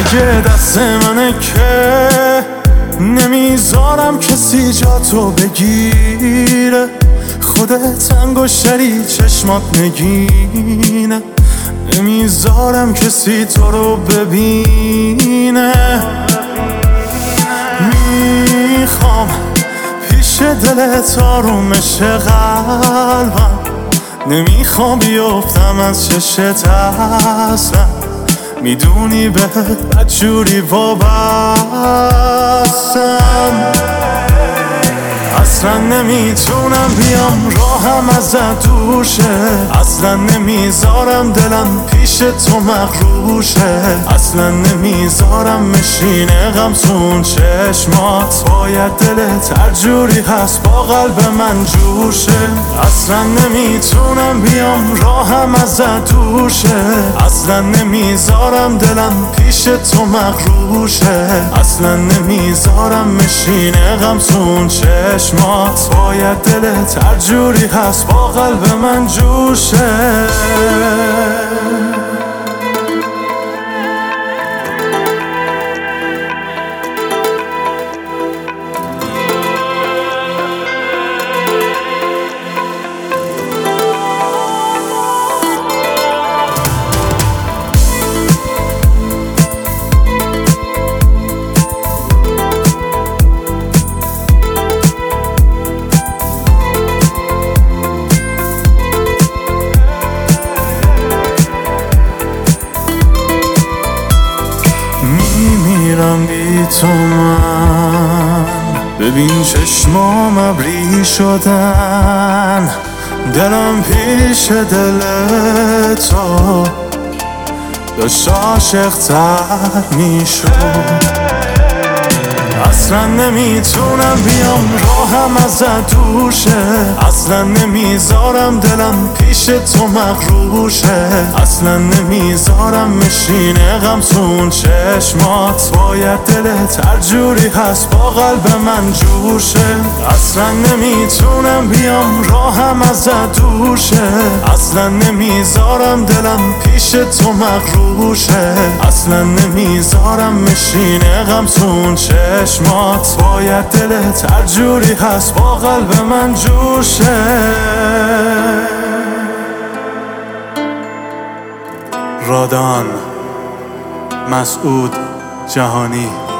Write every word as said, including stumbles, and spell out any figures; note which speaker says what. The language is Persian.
Speaker 1: دیگه دست منه که نمیذارم کسی جا تو بگیره. خودت انگشتری چشمات نگینه، نمیذارم کسی تو رو ببینه. میخوام پیش دلت آرومش قلبم، نمیخوام بیفتم از چشت اصلا. میدونی بهت بدجوری وابستم، اصلا نمیتونم بیام راهم ازت دور شه. اصلا نمیذارم دلم پیش تو مغرور شه. اصلا نمیذارم مشینه غم تون چشمات. باید دلت هر جوری هست با قلب من جور شه. اصلا نمیتونم بیام راهم ازت دور شه. اصلا نمیذارم دلم پیش تو مغرور شه. اصلا نمیذارم مشینه غم تون چشمات. باید دلت هر جوری هست با قلب من جور شه. میمیرم بی تو من، ببین چشمام ابری شدن. دلم پیش دل تو داشت عاشق‌تر میشد. اصلا نمیتونم بیام راهم ازت دور شه. اصلا نمیذارم دلم پیش تو مغرور شه. اصلا نمیذارم مشینه غم تون چشمات. باید دلت هر جوری هست با قلب من جور شه. اصلا نمیتونم بیام راهم ازت دور شه. اصلا نمیذارم دلم پیش تو مغرور شه. اصلا نمیذارم مشینه غم تون چشمات. باید دلت هر جوری هست با قلب من جور شه. رادان مسعود جهانی.